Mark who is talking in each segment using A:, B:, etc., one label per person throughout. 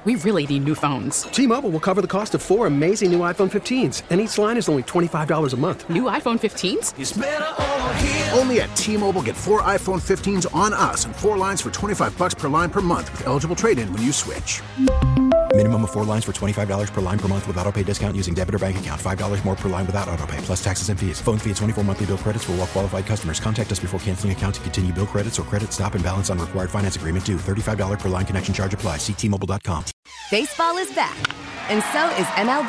A: We really need new phones.
B: T-Mobile will cover the cost of 4 amazing new iPhone 15s, and each line is only $25 a month.
A: New iPhone 15s?
C: It's better over here.
D: Only at T-Mobile, get 4 iPhone 15s on us and 4 lines for $25 per line per month with eligible trade-in when you switch.
E: Minimum of 4 lines for $25 per line per month with autopay discount using debit or bank account. $5 more per line without autopay, plus taxes and fees. Phone fee at 24 monthly bill credits for well-qualified customers. Contact us before canceling account to continue bill credits or credit stop and balance on required finance agreement due. $35 per line connection charge applies. See T-Mobile.com.
F: Baseball is back, and so is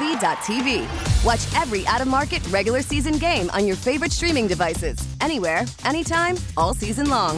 F: MLB.tv. Watch every out-of-market regular season game on your favorite streaming devices. Anywhere, anytime, all season long.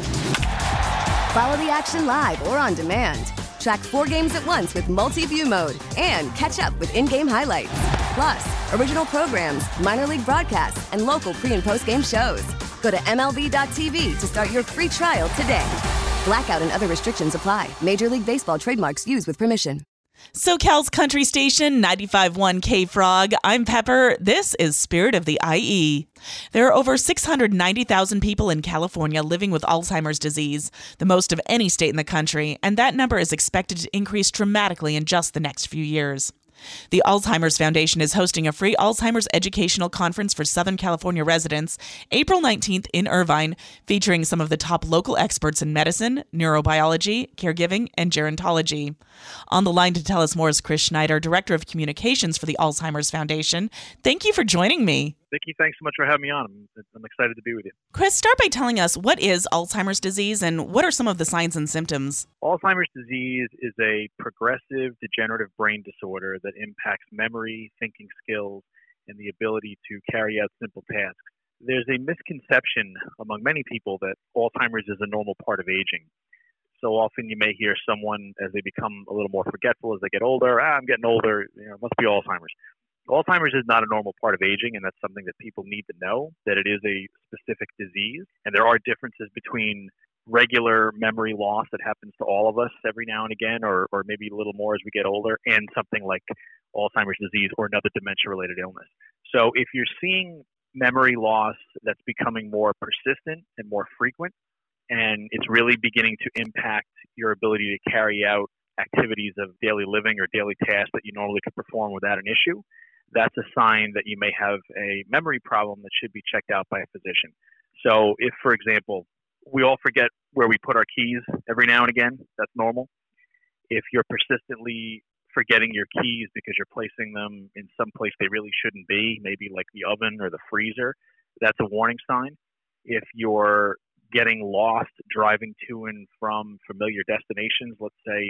F: Follow the action live or on demand. Track 4 games at once with multi-view mode and catch up with in-game highlights. Plus, original programs, minor league broadcasts, and local pre- and post-game shows. Go to MLB.tv to start your free trial today. Blackout and other restrictions apply. Major League Baseball trademarks used with permission.
G: SoCal's country station, 95.1 K-Frog. I'm Pepper. This is Spirit of the IE. There are over 690,000 people in California living with Alzheimer's disease, the most of any state in the country, and that number is expected to increase dramatically in just the next few years. The Alzheimer's Foundation is hosting a free Alzheimer's educational conference for Southern California residents April 19th in Irvine, featuring some of the top local experts in medicine, neurobiology, caregiving, and gerontology. On the line to tell us more is Chris Schneider, Director of Communications for the Alzheimer's Foundation. Thank you for joining me.
H: Vicki, thanks so much for having me on. I'm excited to be with you.
G: Chris, start by telling us, what is Alzheimer's disease and what are some of the signs and symptoms?
H: Alzheimer's disease is a progressive degenerative brain disorder that impacts memory, thinking skills, and the ability to carry out simple tasks. There's a misconception among many people that Alzheimer's is a normal part of aging. So often you may hear someone, as they become a little more forgetful as they get older, I'm getting older, it must be Alzheimer's. Alzheimer's is not a normal part of aging, and that's something that people need to know, that it is a specific disease. And there are differences between regular memory loss that happens to all of us every now and again, or maybe a little more as we get older, and something like Alzheimer's disease or another dementia-related illness. So if you're seeing memory loss that's becoming more persistent and more frequent, and it's really beginning to impact your ability to carry out activities of daily living or daily tasks that you normally could perform without an issue, that's a sign that you may have a memory problem that should be checked out by a physician. So if, for example, we all forget where we put our keys every now and again, that's normal. If you're persistently forgetting your keys because you're placing them in some place they really shouldn't be, maybe like the oven or the freezer, that's a warning sign. If you're getting lost driving to and from familiar destinations, let's say,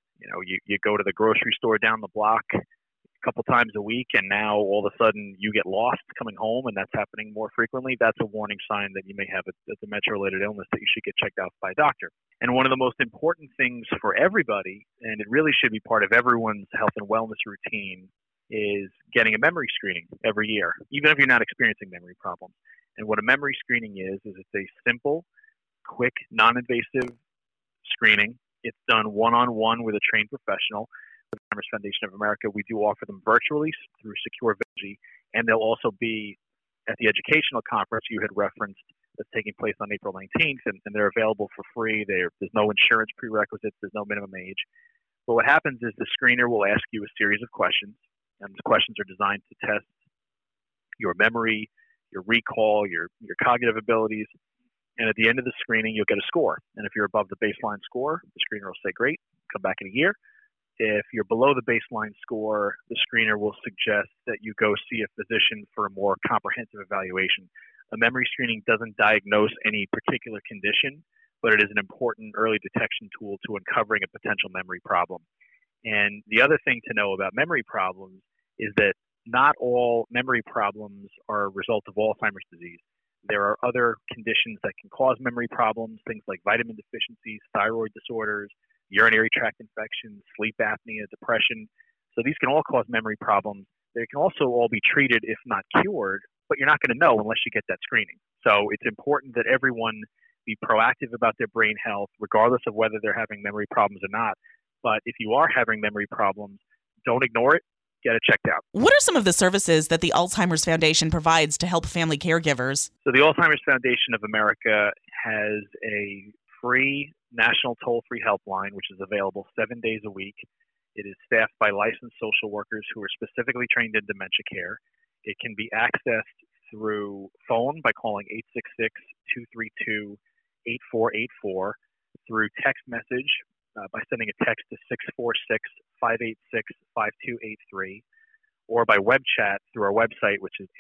H: you go to the grocery store down the block a couple times a week, and now all of a sudden you get lost coming home, and that's happening more frequently, that's a warning sign that you may have a dementia-related illness that you should get checked out by a doctor. And one of the most important things for everybody, and it really should be part of everyone's health and wellness routine, is getting a memory screening every year, even if you're not experiencing memory problems. And what a memory screening is it's a simple, quick, non-invasive screening. It's done one-on-one with a trained professional. The Alzheimer's Foundation of America, we do offer them virtually through SecureVigi, and they'll also be at the educational conference you had referenced that's taking place on April 19th, and they're available for free. There's no insurance prerequisites. There's no minimum age. But what happens is the screener will ask you a series of questions, and the questions are designed to test your memory, your recall, your cognitive abilities. And at the end of the screening, you'll get a score. And if you're above the baseline score, the screener will say, great, come back in a year. If you're below the baseline score, the screener will suggest that you go see a physician for a more comprehensive evaluation. A memory screening doesn't diagnose any particular condition, but it is an important early detection tool to uncovering a potential memory problem. And the other thing to know about memory problems is that not all memory problems are a result of Alzheimer's disease. There are other conditions that can cause memory problems, things like vitamin deficiencies, thyroid disorders, urinary tract infections, sleep apnea, depression. So these can all cause memory problems. They can also all be treated, if not cured, but you're not going to know unless you get that screening. So it's important that everyone be proactive about their brain health, regardless of whether they're having memory problems or not. But if you are having memory problems, don't ignore it. Get it checked out.
G: What are some of the services that the Alzheimer's Foundation provides to help family caregivers?
H: So the Alzheimer's Foundation of America has a free national toll-free helpline, which is available 7 days a week. It is staffed by licensed social workers who are specifically trained in dementia care. It can be accessed through phone by calling 866-232-8484, through text message by sending a text to 646-586-5283, or by web chat through our website, which is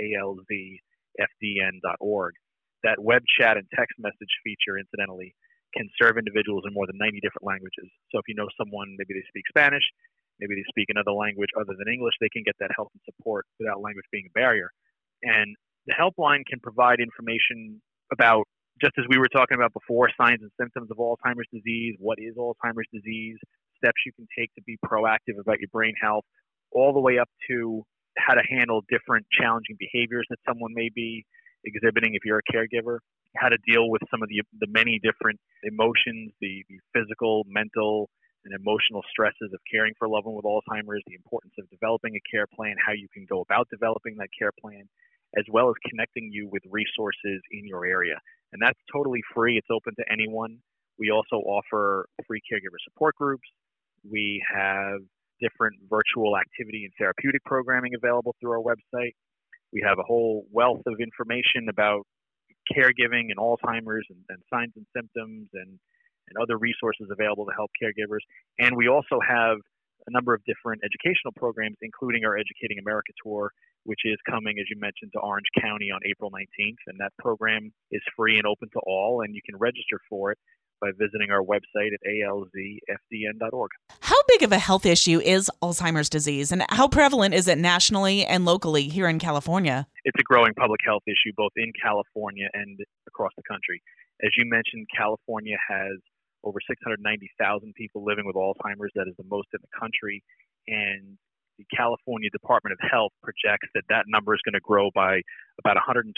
H: alzfdn.org. That web chat and text message feature, incidentally, can serve individuals in more than 90 different languages. So if you know someone, maybe they speak Spanish, maybe they speak another language other than English, they can get that help and support without language being a barrier. And the helpline can provide information about, just as we were talking about before, signs and symptoms of Alzheimer's disease, what is Alzheimer's disease, steps you can take to be proactive about your brain health, all the way up to how to handle different challenging behaviors that someone may be exhibiting if you're a caregiver, how to deal with some of the many different emotions, the physical, mental, and emotional stresses of caring for a loved one with Alzheimer's, the importance of developing a care plan, how you can go about developing that care plan, as well as connecting you with resources in your area. And that's totally free. It's open to anyone. We also offer free caregiver support groups. We have different virtual activity and therapeutic programming available through our website. We have a whole wealth of information about caregiving and Alzheimer's and signs and symptoms and other resources available to help caregivers. And we also have a number of different educational programs, including our Educating America Tour, which is coming, as you mentioned, to Orange County on April 19th. And that program is free and open to all, and you can register for it by visiting our website at alzfdn.org.
G: How big of a health issue is Alzheimer's disease, and how prevalent is it nationally and locally here in California?
H: It's a growing public health issue both in California and across the country. As you mentioned, California has over 690,000 people living with Alzheimer's. That is the most in the country. And the California Department of Health projects that that number is going to grow by about 125%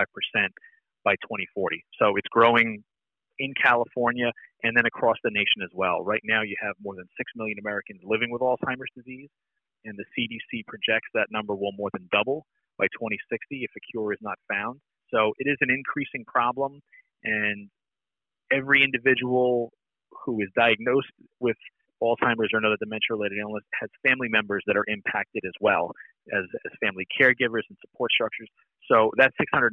H: by 2040. So it's growing in California and then across the nation as well. Right now, you have more than 6 million Americans living with Alzheimer's disease, and the CDC projects that number will more than double by 2060 if a cure is not found. So it is an increasing problem, and every individual who is diagnosed with Alzheimer's or another dementia-related illness has family members that are impacted as well as family caregivers and support structures. So that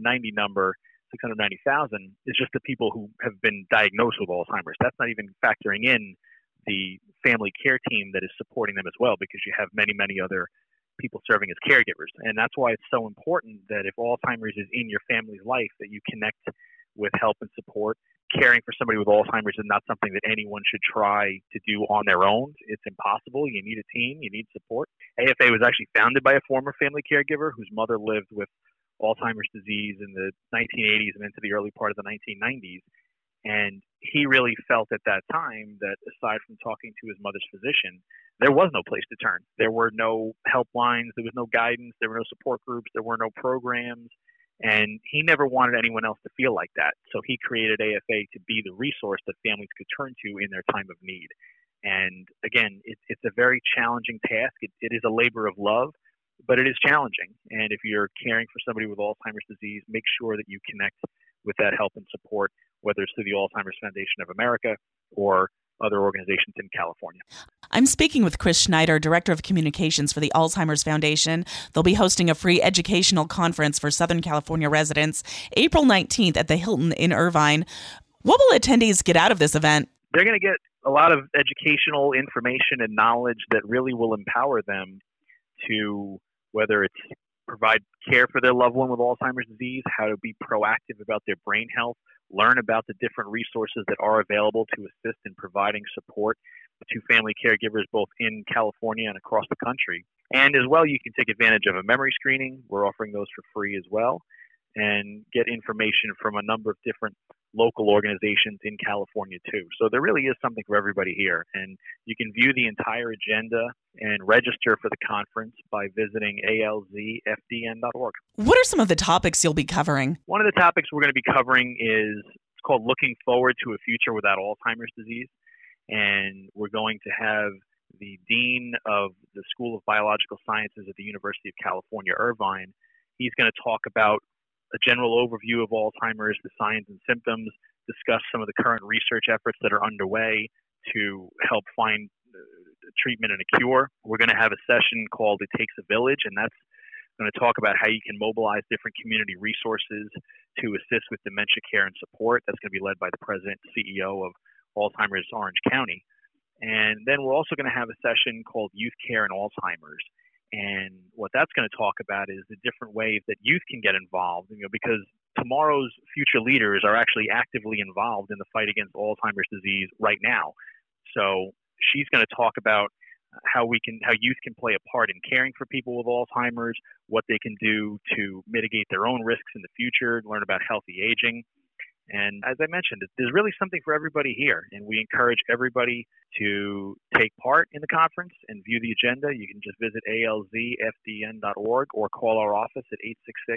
H: 690,000 is just the people who have been diagnosed with Alzheimer's. That's not even factoring in the family care team that is supporting them as well, because you have many, many other people serving as caregivers. And that's why it's so important that if Alzheimer's is in your family's life, that you connect with help and support. Caring for somebody with Alzheimer's is not something that anyone should try to do on their own. It's impossible. You need a team. You need support. AFA was actually founded by a former family caregiver whose mother lived with Alzheimer's disease in the 1980s and into the early part of the 1990s. And he really felt at that time that aside from talking to his mother's physician, there was no place to turn. There were no helplines. There was no guidance. There were no support groups. There were no programs. And he never wanted anyone else to feel like that. So he created AFA to be the resource that families could turn to in their time of need. And again, it's a very challenging task. It is a labor of love, but it is challenging. And if you're caring for somebody with Alzheimer's disease, make sure that you connect with that help and support, whether it's through the Alzheimer's Foundation of America or other organizations in California.
G: I'm speaking with Chris Schneider, Director of Communications for the Alzheimer's Foundation. They'll be hosting a free educational conference for Southern California residents April 19th at the Hilton in Irvine. What will attendees get out of this event?
H: They're going to get a lot of educational information and knowledge that really will empower them to, whether it's provide care for their loved one with Alzheimer's disease, how to be proactive about their brain health, learn about the different resources that are available to assist in providing support to family caregivers both in California and across the country. And as well, you can take advantage of a memory screening. We're offering those for free as well, and get information from a number of different local organizations in California too. So there really is something for everybody here. And you can view the entire agenda and register for the conference by visiting alzfdn.org.
G: What are some of the topics you'll be covering?
H: One of the topics we're going to be covering is called Looking Forward to a Future Without Alzheimer's Disease. And we're going to have the Dean of the School of Biological Sciences at the University of California, Irvine. He's going to talk about a general overview of Alzheimer's, the signs and symptoms, discuss some of the current research efforts that are underway to help find treatment and a cure. We're going to have a session called It Takes a Village, and that's going to talk about how you can mobilize different community resources to assist with dementia care and support. That's going to be led by the president and CEO of Alzheimer's Orange County. And then we're also going to have a session called Youth Care and Alzheimer's. And what that's going to talk about is the different ways that youth can get involved, because tomorrow's future leaders are actually actively involved in the fight against Alzheimer's disease right now. So she's going to talk about how youth can play a part in caring for people with Alzheimer's, what they can do to mitigate their own risks in the future, learn about healthy aging. And as I mentioned, there's really something for everybody here, and we encourage everybody to take part in the conference and view the agenda. You can just visit alzfdn.org or call our office at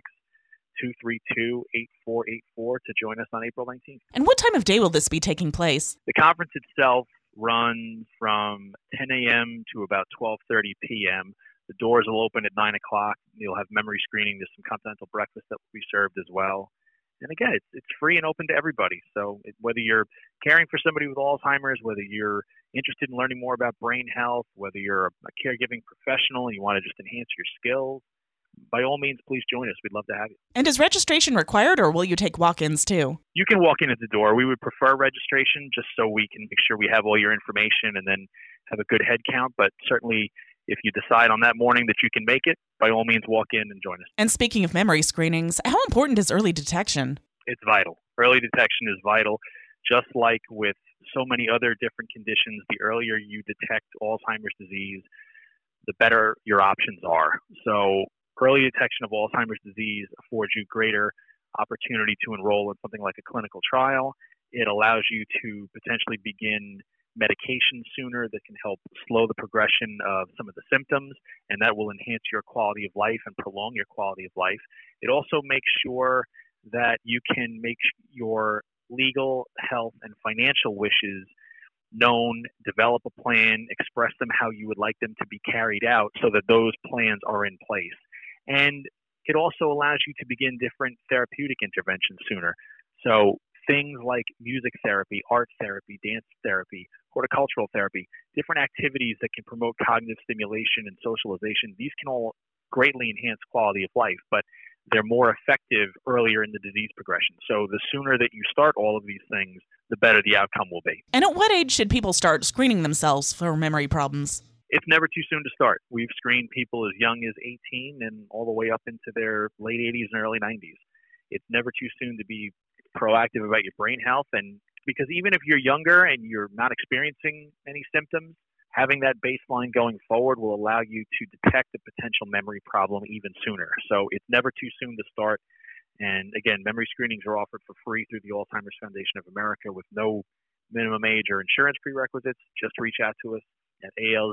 H: 866-232-8484 to join us on April 19th.
G: And what time of day will this be taking place?
H: The conference itself runs from 10 a.m. to about 12:30 p.m. The doors will open at 9 o'clock. You'll have memory screening. There's some continental breakfast that will be served as well. And again, it's free and open to everybody. So whether you're caring for somebody with Alzheimer's, whether you're interested in learning more about brain health, whether you're a caregiving professional and you want to just enhance your skills, by all means, please join us. We'd love to have you.
G: And is registration required, or will you take walk-ins too?
H: You can walk in at the door. We would prefer registration just so we can make sure we have all your information and then have a good head count. But certainly, if you decide on that morning that you can make it, by all means, walk in and join us.
G: And speaking of memory screenings, how important is early detection?
H: It's vital. Early detection is vital. Just like with so many other different conditions, the earlier you detect Alzheimer's disease, the better your options are. So early detection of Alzheimer's disease affords you greater opportunity to enroll in something like a clinical trial. It allows you to potentially begin medication sooner that can help slow the progression of some of the symptoms, and that will enhance your quality of life and prolong your quality of life. It also makes sure that you can make your legal, health, and financial wishes known, develop a plan, express them how you would like them to be carried out so that those plans are in place. And it also allows you to begin different therapeutic interventions sooner. So things like music therapy, art therapy, dance therapy, horticultural therapy, different activities that can promote cognitive stimulation and socialization, these can all greatly enhance quality of life, but they're more effective earlier in the disease progression. So the sooner that you start all of these things, the better the outcome will be.
G: And at what age should people start screening themselves for memory problems?
H: It's never too soon to start. We've screened people as young as 18 and all the way up into their late 80s and early 90s. It's never too soon to be proactive about your brain health, and because even if you're younger and you're not experiencing any symptoms, having that baseline going forward will allow you to detect a potential memory problem even sooner. So it's never too soon to start. And again, memory screenings are offered for free through the Alzheimer's Foundation of America with no minimum age or insurance prerequisites. Just reach out to us at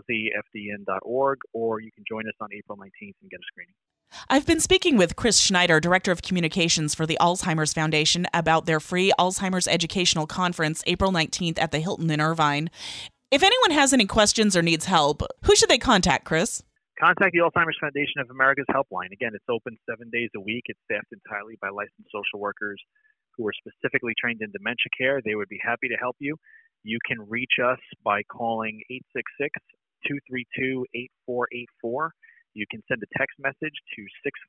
H: alzfdn.org, or you can join us on April 19th and get a screening.
G: I've been speaking with Chris Schneider, Director of Communications for the Alzheimer's Foundation, about their free Alzheimer's Educational Conference, April 19th at the Hilton in Irvine. If anyone has any questions or needs help, who should they contact, Chris?
H: Contact the Alzheimer's Foundation of America's helpline. Again, it's open 7 days a week. It's staffed entirely by licensed social workers who are specifically trained in dementia care. They would be happy to help you. You can reach us by calling 866-232-8484. You can send a text message to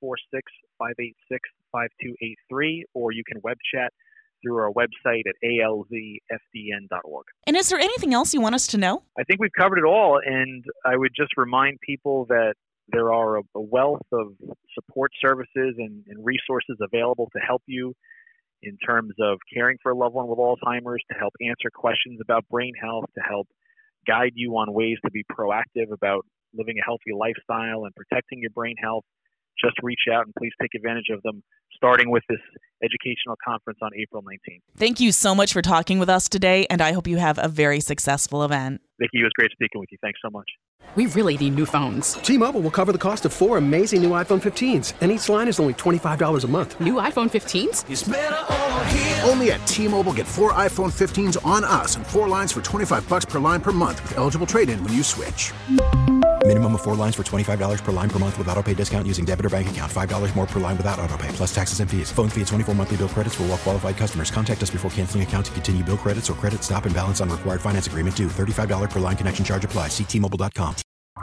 H: 646-586-5283, or you can web chat through our website at alzfdn.org.
G: And is there anything else you want us to know?
H: I think we've covered it all, and I would just remind people that there are a wealth of support services and resources available to help you in terms of caring for a loved one with Alzheimer's, to help answer questions about brain health, to help guide you on ways to be proactive about living a healthy lifestyle and protecting your brain health. Just reach out and please take advantage of them, starting with this educational conference on April 19th.
G: Thank you so much for talking with us today, and I hope you have a very successful event.
H: Vicki, it was great speaking with you. Thanks so much.
A: We really need new phones.
B: T-Mobile will cover the cost of 4 amazing new iPhone 15s, and each line is only $25 a month.
A: New iPhone 15s?
D: It's better over here. Only at T-Mobile, get 4 iPhone 15s on us and 4 lines for $25 per line per month with eligible trade-in when you switch.
E: Minimum Minimum of 4 lines for $25 per line per month with autopay discount using debit or bank account. $5 more per line without autopay, plus taxes and fees. Phone fee at 24 monthly bill credits for well-qualified customers. Contact us before canceling account to continue bill credits or credit stop and balance on required finance agreement due. $35 per line connection charge applies. See T-Mobile.com.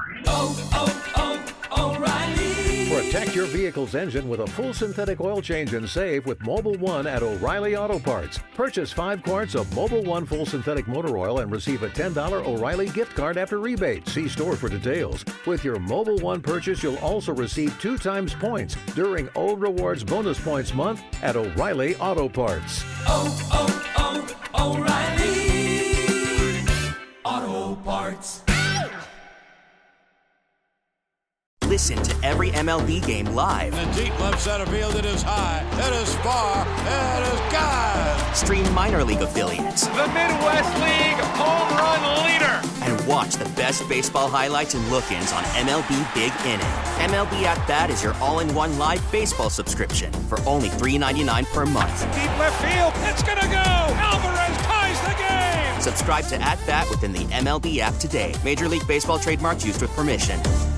C: O'Reilly. Protect your vehicle's engine with a full synthetic oil change and save with Mobil 1 at O'Reilly Auto Parts. Purchase 5 quarts of Mobil 1 full synthetic motor oil and receive a $10 O'Reilly gift card after rebate. See store for details. With your Mobil 1 purchase, you'll also receive 2 times points during O Rewards Bonus Points Month at O'Reilly Auto Parts.
I: O'Reilly Auto Parts.
J: Listen to every MLB game live.
K: In the deep left center field, it is high, it is far, it is gone.
J: Stream minor league affiliates.
L: The Midwest League home run leader.
J: And watch the best baseball highlights and look-ins on MLB Big Inning. MLB At Bat is your all-in-one live baseball subscription for only $3.99 per month.
L: Deep left field, it's gonna go. Alvarez ties the game.
J: Subscribe to At Bat within the MLB app today. Major League Baseball trademarks used with permission.